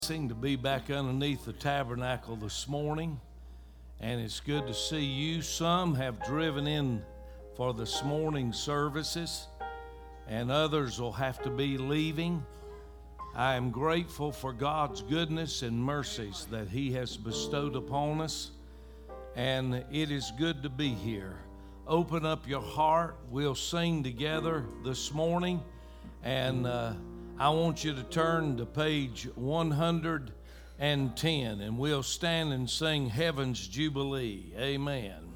To be back underneath the tabernacle this morning, and it's good to see you. Some have driven in for this morning's services, and others will have to be leaving. I am grateful for God's goodness and mercies that He has bestowed upon us, and it is good to be here. Open up your heart. We'll sing together this morning, and I want you to turn to page 110, and we'll stand and sing Heaven's Jubilee. Amen.